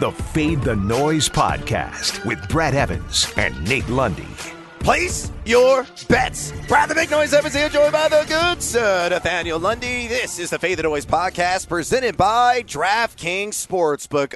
the Fade the Noise podcast with Brad Evans and Nate Lundy. Place your bets. Brad the Big Noise Evans here, joined by the good sir, Nathaniel Lundy. This is the Fade the Noise podcast presented by DraftKings Sportsbook.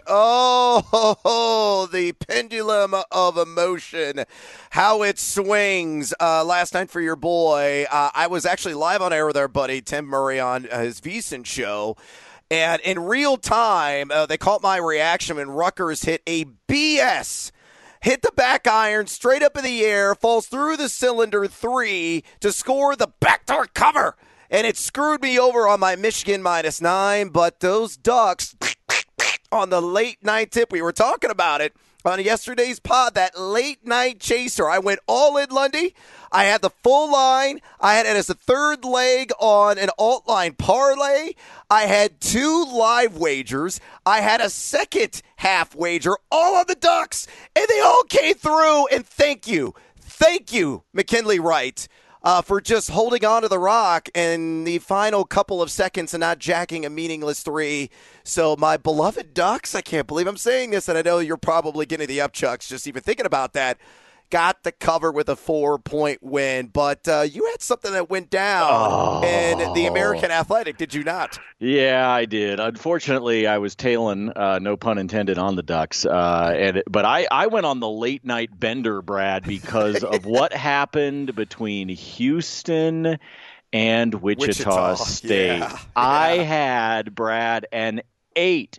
Oh, the pendulum of emotion, how it swings. Last night for your boy, I was actually live on air with our buddy Tim Murray on his VSiN show. And in real time, they caught my reaction when Rutgers hit a BS. Hit the back iron straight up in the air, falls through the cylinder 3 to score the backdoor cover. And it screwed me over on my Michigan -9. But those Ducks, on the late night tip, we were talking about it on yesterday's pod, that late night chaser. I went all in, Lundy. I had the full line. I had it as a third leg on an alt line parlay. I had 2 live wagers. I had a second half wager, all on the Ducks, and they all came through. And thank you, McKinley Wright, for just holding on to the rock in the final couple of seconds and not jacking a meaningless 3. So my beloved Ducks, I can't believe I'm saying this, and I know you're probably getting the upchucks just even thinking about that, got the cover with a 4-point win. But you had something that went down in the American Athletic, did you not? Yeah, I did. Unfortunately, I was tailing, no pun intended, on the Ducks. But I went on the late night bender, Brad, because of what happened between Houston and Wichita State. Yeah. I had, Brad, an eight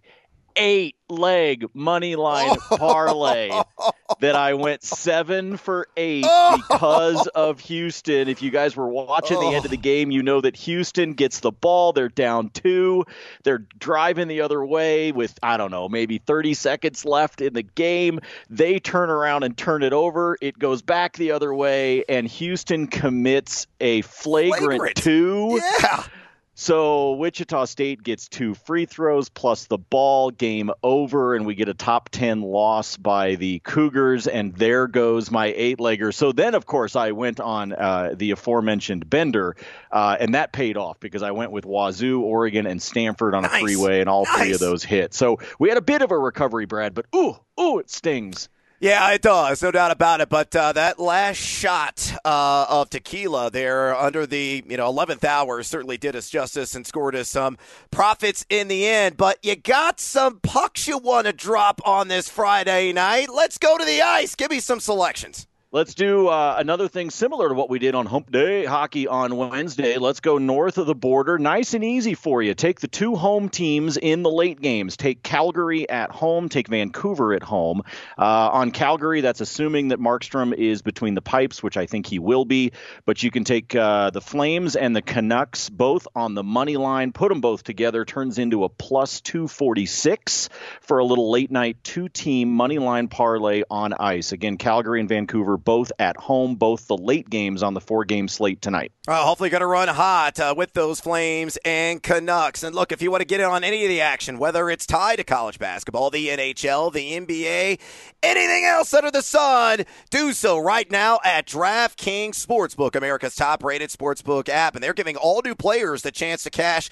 leg money line parlay that I went 7 for 8 because of Houston. If you guys were watching the end of the game, you know that Houston gets the ball. They're down 2. They're driving the other way with, I don't know, maybe 30 seconds left in the game. They turn around and turn it over. It goes back the other way, and Houston commits a flagrant 2. Yeah. So Wichita State gets 2 free throws plus the ball, game over, and we get a top 10 loss by the Cougars, and there goes my 8-legger. So then, of course, I went on the aforementioned bender, and that paid off because I went with Wazoo, Oregon, and Stanford on a freeway, and all 3 of those hit. So we had a bit of a recovery, Brad, but it stings. Yeah, it does, no doubt about it. But that last shot of tequila there under the 11th hour certainly did us justice and scored us some profits in the end. But you got some pucks you want to drop on this Friday night. Let's go to the ice. Give me some selections. Let's do another thing similar to what we did on Hump Day Hockey on Wednesday. Let's go north of the border. Nice and easy for you. Take the 2 home teams in the late games. Take Calgary at home. Take Vancouver at home. On Calgary, that's assuming that Markstrom is between the pipes, which I think he will be. But you can take the Flames and the Canucks both on the money line. Put them both together. Turns into a plus 246 for a little late night 2-team money line parlay on ice. Again, Calgary and Vancouver both at home, both the late games on the 4-game slate tonight. Hopefully going to run hot with those Flames and Canucks. And look, if you want to get in on any of the action, whether it's tied to college basketball, the NHL, the NBA, anything else under the sun, do so right now at DraftKings Sportsbook, America's top-rated sportsbook app. And they're giving all new players the chance to cash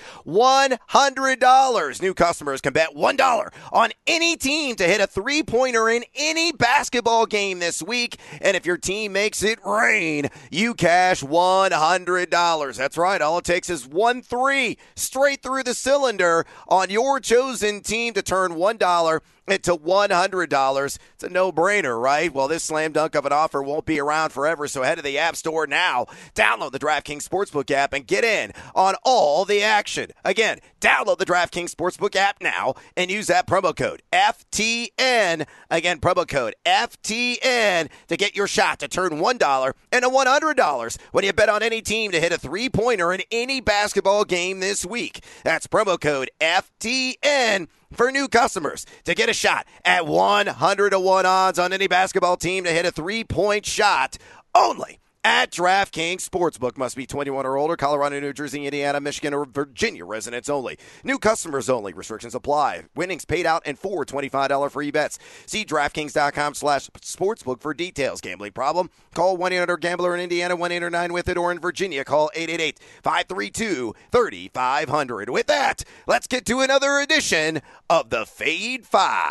$100. New customers can bet $1 on any team to hit a 3-pointer in any basketball game this week. And if your team makes it rain, you cash $100. That's right. All it takes is 1 3 straight through the cylinder on your chosen team to turn $1 into $100. It's a no-brainer, right? Well, this slam dunk of an offer won't be around forever, so head to the App Store now. Download the DraftKings Sportsbook app and get in on all the action. Again, download the DraftKings Sportsbook app now and use that promo code FTN. Again, promo code FTN to get your shot to turn $1 into $100 when you bet on any team to hit a 3-pointer in any basketball game this week. That's promo code FTN for new customers to get a shot at 100-1 odds on any basketball team to hit a 3-point shot only at DraftKings Sportsbook. Must be 21 or older. Colorado, New Jersey, Indiana, Michigan, or Virginia residents only. New customers only. Restrictions apply. Winnings paid out in 4 $25 free bets. See DraftKings.com/sportsbook for details. Gambling problem? Call 1-800-GAMBLER in Indiana, 1-800-9-WITH-IT, or in Virginia, call 888-532-3500. With that, let's get to another edition of the Fade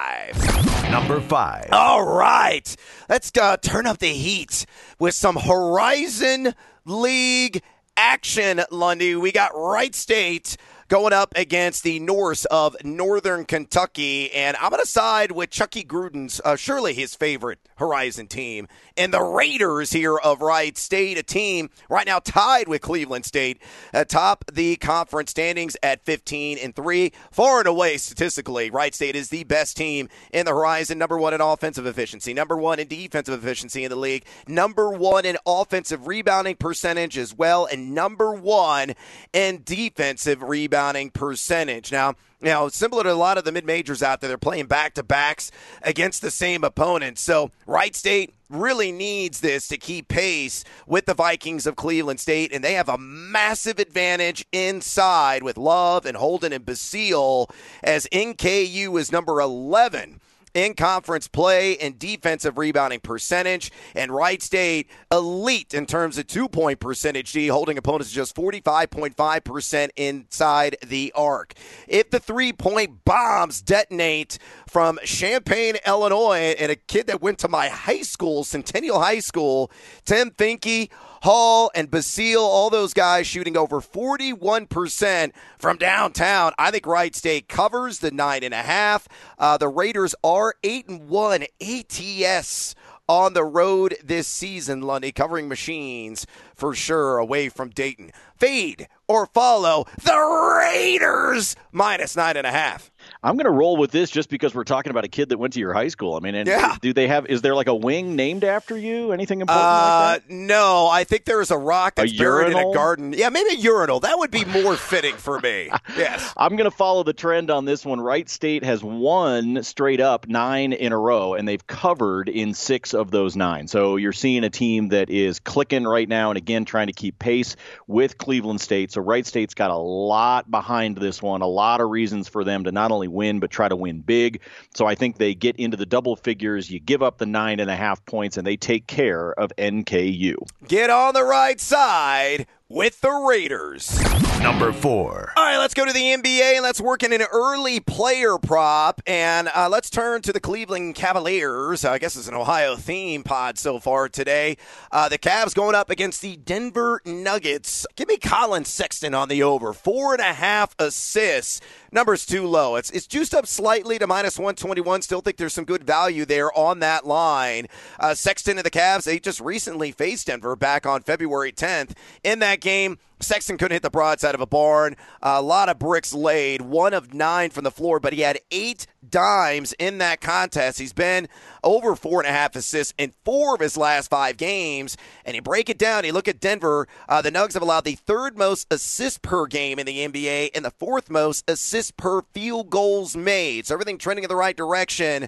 5. Number 5. All right. Let's turn up the heat with some Horizon League action, Lundy. We got Wright State going up against the Norse of Northern Kentucky, and I'm going to side with Chucky Gruden's, surely his favorite Horizon team, and the Raiders here of Wright State, a team right now tied with Cleveland State atop the conference standings at 15-3. Far and away, statistically, Wright State is the best team in the Horizon, number 1 in offensive efficiency, number 1 in defensive efficiency in the league, number 1 in offensive rebounding percentage as well, and number 1 in defensive rebounding percentage. Now, similar to a lot of the mid-majors out there, they're playing back-to-backs against the same opponents. So Wright State really needs this to keep pace with the Vikings of Cleveland State, and they have a massive advantage inside with Love and Holden and Basile, as NKU is number 11 in conference play and defensive rebounding percentage, and Wright State elite in terms of 2-point percentage D, holding opponents just 45.5% inside the arc. If the 3-point bombs detonate from Champaign, Illinois, and a kid that went to my high school, Centennial High School, Tim Finke, Hall, and Basile, all those guys shooting over 41% from downtown. I think Wright State covers the 9.5. The Raiders are 8-1 ATS on the road this season, Lundy, covering machines for sure away from Dayton. Fade or follow the Raiders minus 9.5. I'm going to roll with this just because we're talking about a kid that went to your high school. I mean, and yeah. Is there like a wing named after you? Anything important like that? No, I think there's a rock that's buried in a garden. Yeah, maybe a urinal. That would be more fitting for me. Yes. I'm going to follow the trend on this one. Wright State has won straight up 9 in a row, and they've covered in 6 of those 9. So you're seeing a team that is clicking right now and, again, trying to keep pace with Cleveland State. So Wright State's got a lot behind this one, a lot of reasons for them to not only win, but try to win big. So I think they get into the double figures. You give up the 9.5 points, and they take care of NKU. Get on the right side with the Raiders. Number 4. All right, let's go to the NBA, and let's work in an early player prop. And let's turn to the Cleveland Cavaliers. I guess it's an Ohio theme pod so far today. The Cavs going up against the Denver Nuggets. Give me Colin Sexton on the over. 4.5 assists. Number's too low. It's juiced up slightly to minus 121. Still think there's some good value there on that line. Sexton and the Cavs, they just recently faced Denver back on February 10th. In that game, Sexton couldn't hit the broadside of a barn. A lot of bricks laid. 1 of 9 from the floor, but he had 8 dimes in that contest. He's been over 4.5 assists in 4 of his last 5 games. And you break it down, you look at Denver, the Nuggets have allowed the 3rd most assists per game in the NBA and the 4th most assists per field goals made. So everything trending in the right direction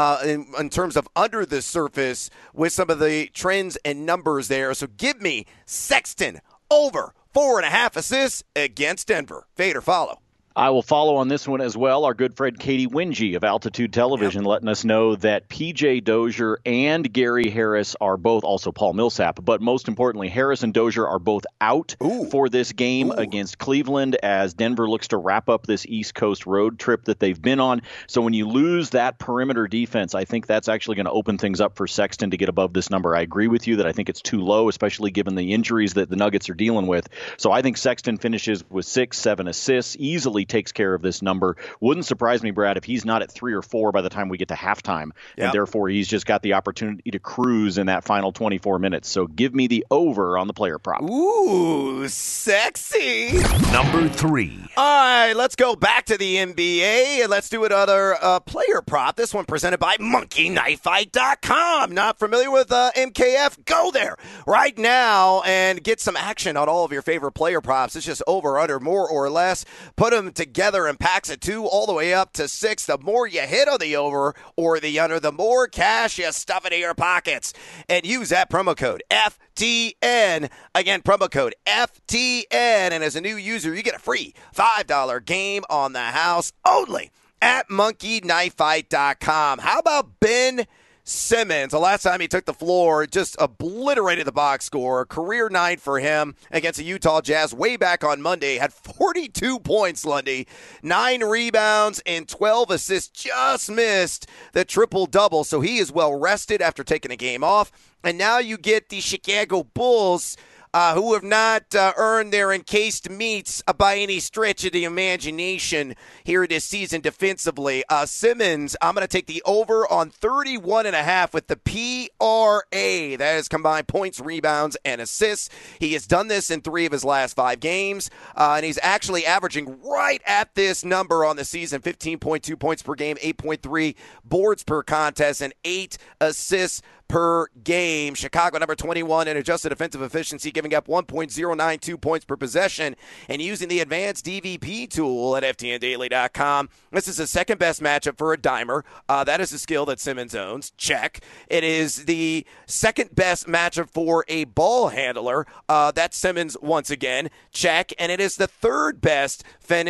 in terms of under the surface with some of the trends and numbers there. So give me Sexton over 4.5 assists against Denver. Fade or follow? I will follow on this one as well. Our good friend Katie Wingy of Altitude Television letting us know that P.J. Dozier and Gary Harris are both, also Paul Millsap, but most importantly, Harris and Dozier are both out for this game against Cleveland as Denver looks to wrap up this East Coast road trip that they've been on. So when you lose that perimeter defense, I think that's actually going to open things up for Sexton to get above this number. I agree with you that I think it's too low, especially given the injuries that the Nuggets are dealing with. So I think Sexton finishes with 6-7 assists, easily takes care of this number. Wouldn't surprise me, Brad, if he's not at 3 or 4 by the time we get to halftime. And therefore, he's just got the opportunity to cruise in that final 24 minutes. So give me the over on the player prop. Ooh, sexy. Number 3. All right, let's go back to the NBA and let's do another player prop. This one presented by MonkeyKnifeFight.com. Not familiar with MKF? Go there right now and get some action on all of your favorite player props. It's just over, under, more or less. Put them together and packs of 2 all the way up to 6. The more you hit on the over or the under, the more cash you stuff into your pockets. And use that promo code FTN. Again, promo code FTN. And as a new user, you get a free $5 game on the house only at monkeyknifefight.com. How about Ben Simmons? The last time he took the floor, just obliterated the box score. Career night for him against the Utah Jazz way back on Monday. Had 42 points, Lundy, 9 rebounds and 12 assists. Just missed the triple-double, so he is well rested after taking a game off. And now you get the Chicago Bulls, who have not earned their encased meats by any stretch of the imagination here this season defensively. Simmons, I'm going to take the over on 31.5 with the PRA. That is combined points, rebounds, and assists. He has done this in 3 of his last 5 games, and he's actually averaging right at this number on the season, 15.2 points per game, 8.3 boards per contest, and 8 assists per game. Chicago, number 21 in adjusted defensive efficiency, giving up 1.092 points per possession. And using the advanced DVP tool at FTNDaily.com, this is the second best matchup for a dimer. That is a skill that Simmons owns. Check. It is the second best matchup for a ball handler. That's Simmons once again. Check. And it is the third best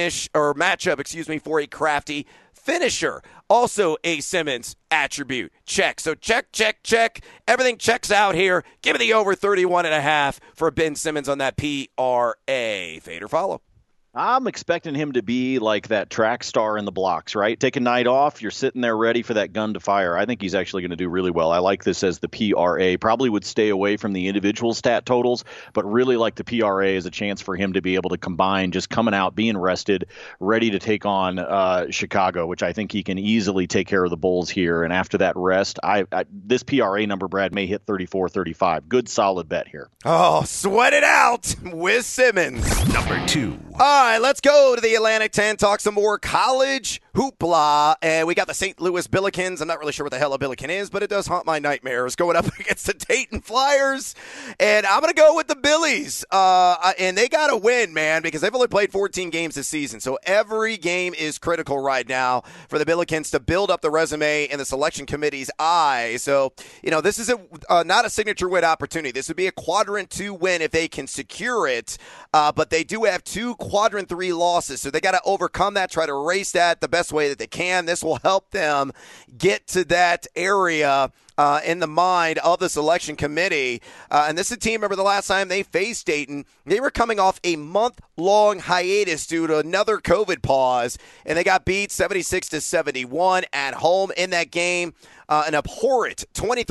matchup, for a crafty finisher. Also a Simmons attribute. Check. So check. Everything checks out here. Give me the over 31.5 for Ben Simmons on that PRA. Fade or follow. I'm expecting him to be like that track star in the blocks, right? Take a night off, you're sitting there ready for that gun to fire. I think he's actually going to do really well. I like this as the PRA. Probably would stay away from the individual stat totals, but really like the PRA as a chance for him to be able to combine just coming out, being rested, ready to take on Chicago, which I think he can easily take care of the Bulls here. And after that rest, this PRA number, Brad, may hit 34, 35. Good solid bet here. Oh, sweat it out with Simmons. Number 2. All right, let's go to the Atlantic 10, talk some more college hoopla. And we got the St. Louis Billikens. I'm not really sure what the hell a Billiken is, but it does haunt my nightmares going up against the Dayton Flyers. And I'm going to go with the Billies. And they got to win, man, because they've only played 14 games this season. So every game is critical right now for the Billikens to build up the resume in the selection committee's eye. So, this is not a signature win opportunity. This would be a quadrant 2 win if they can secure it. But they do have 2 quadrant 3 losses, so they got to overcome that, try to erase that the best way that they can. This will help them get to that area in the mind of the selection committee. And this is a team, remember the last time they faced Dayton, they were coming off a month-long hiatus due to another COVID pause, and they got beat 76-71 at home in that game. An abhorrent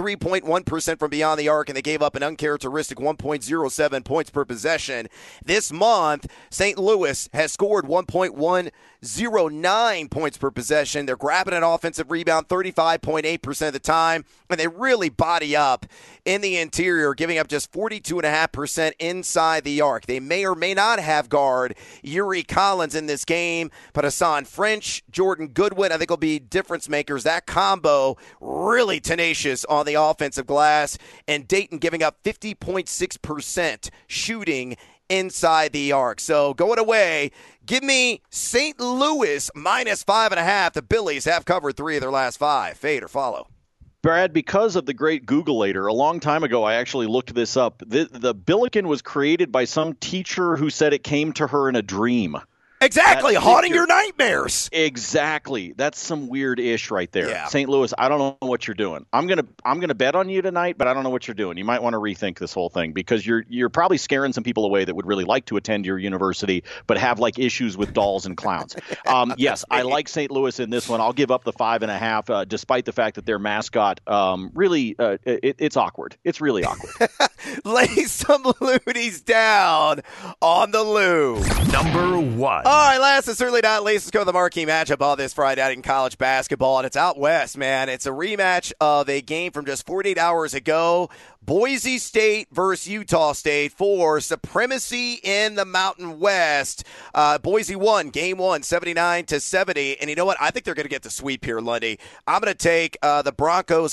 23.1% from beyond the arc, and they gave up an uncharacteristic 1.07 points per possession. This month, St. Louis has scored 1.109 points per possession. They're grabbing an offensive rebound 35.8% of the time, and they really body up in the interior, giving up just 42.5% inside the arc. They may or may not have guard Yuri Collins in this game, but Hassan French, Jordan Goodwin, I think will be difference makers. That combo really tenacious on the offensive glass, and Dayton giving up 50.6% shooting inside the arc. So going away, give me St. Louis minus 5.5. The Billies have covered 3 of their last 5. Fade or follow. Brad, because of the great Googleator, a long time ago I actually looked this up. The Billiken was created by some teacher who said it came to her in a dream. Exactly, haunting your nightmares. Exactly. That's some weird ish right there. Yeah. St. Louis, I don't know what you're doing. I'm gonna bet on you tonight, but I don't know what you're doing. You might want to rethink this whole thing because you're probably scaring some people away that would really like to attend your university but have like issues with dolls and clowns. Yes, I like St. Louis in this one. I'll give up the 5.5, despite the fact that their mascot it's awkward. It's really awkward. Lay some loonies down on the loo. Number 1. All right, last and certainly not least, let's go to the marquee matchup all this Friday night in college basketball, and it's out west, man. It's a rematch of a game from just 48 hours ago. Boise State versus Utah State for supremacy in the Mountain West. Boise won Game 1, 79-70. And you know what? I think they're going to get the sweep here, Lundy. I'm going to take the Broncos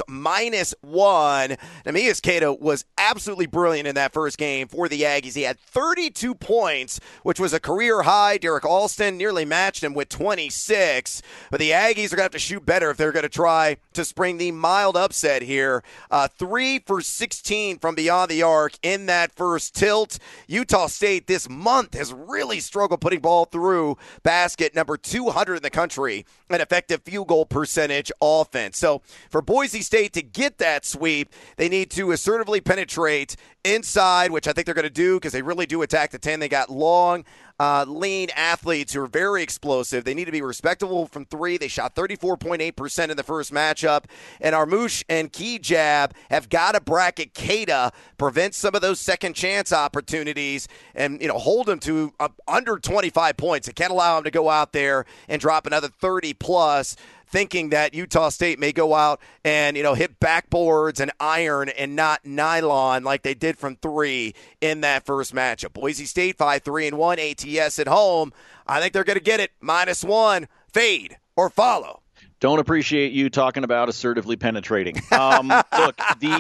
-1. Neemias Queta was absolutely brilliant in that first game for the Aggies. He had 32 points, which was a career high. Derek Alston nearly matched him with 26. But the Aggies are going to have to shoot better if they're going to try to spring the mild upset here. 3 for 16 from beyond the arc in that first tilt. Utah State this month has really struggled putting ball through basket, number 200 in the country, an effective field goal percentage offense. So for Boise State to get that sweep, they need to assertively penetrate inside, which I think they're going to do because they really do attack the 10. They got long, lean athletes who are very explosive. They need to be respectable from three. They shot 34.8% in the first matchup. And Armouche and Kejab have got to bracket Queta, prevent some of those second chance opportunities, and hold them to under 25 points. It can't allow them to go out there and drop another 30 plus, thinking that Utah State may go out and hit backboards and iron and not nylon like they did from three in that first matchup. Boise State 5-3-1 ATS at home. I think they're going to get it -1. Fade or follow. Don't appreciate you talking about assertively penetrating. Look,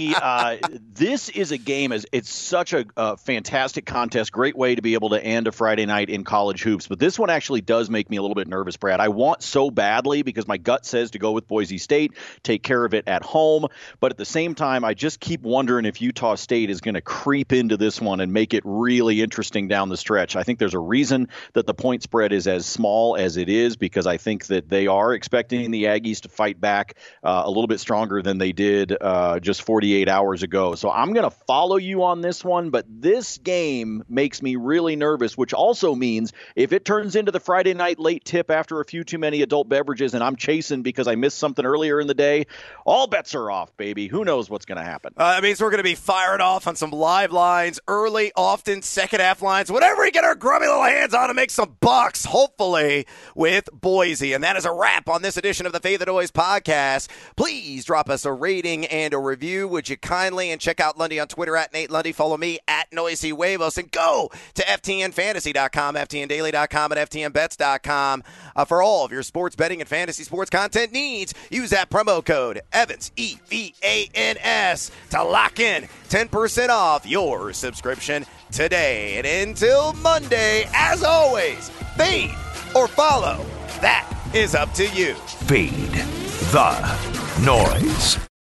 this is a game. It's such a fantastic contest, great way to be able to end a Friday night in college hoops. But this one actually does make me a little bit nervous, Brad. I want so badly because my gut says to go with Boise State, take care of it at home. But at the same time, I just keep wondering if Utah State is going to creep into this one and make it really interesting down the stretch. I think there's a reason that the point spread is as small as it is, because I think that they are expecting the Aggies to fight back a little bit stronger than they did just 48 hours ago. So I'm going to follow you on this one, but this game makes me really nervous, which also means if it turns into the Friday night late tip after a few too many adult beverages and I'm chasing because I missed something earlier in the day, all bets are off, baby. Who knows what's going to happen? That means we're going to be fired off on some live lines, early, often second half lines, whatever we get our grubby little hands on to make some bucks, hopefully, with Boise. And that is a wrap on this edition of the Faith Noise podcast. Please drop us a rating and a review, would you kindly? And check out Lundy on Twitter at Nate Lundy. Follow me at Noisy Huevos. And go to FTNFantasy.com, FTNDaily.com, and FTNBets.com for all of your sports betting and fantasy sports content needs. Use that promo code Evans, EVANS, to lock in 10% off your subscription today. And until Monday, as always, fade or follow. That is up to you. Fade the noise.